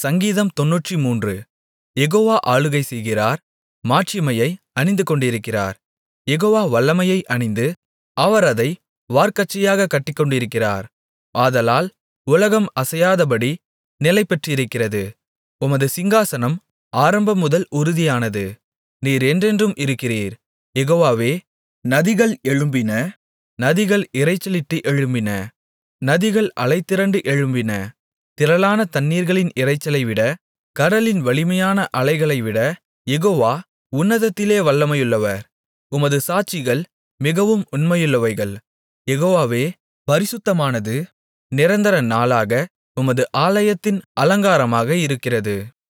சங்கீதம் 93. யெகோவா ஆளுகை செய்கிறார், மாட்சிமையை அணிந்துகொண்டிருக்கிறார். யெகோவா வல்லமையை அணிந்து, அவர் அதை வார்க்கச்சையாகக் கட்டிக்கொண்டிருக்கிறார். ஆதலால் உலகம் அசையாதபடி நிலைபெற்றிருக்கிறது. உமது சிங்காசனம் ஆரம்பம்முதல் உறுதியானது. நீர் என்றென்றும் இருக்கிறீர். யெகோவாவே, நதிகள் எழும்பின, நதிகள் இரைச்சலிட்டு எழும்பின. நதிகள் அலைதிரண்டு எழும்பின. திரளான தண்ணீர்களின் இரைச்சலைவிட, கடலின் வலிமையான அலைகளைவிட யெகோவா உன்னதத்திலே வல்லமையுள்ளவர். உமது சாட்சிகள் மிகவும் உண்மையுள்ளவைகள். யெகோவாவே, பரிசுத்தமானது நிரந்தர நாளாக உமது ஆலயத்தின் அலங்காரமாக இருக்கிறது.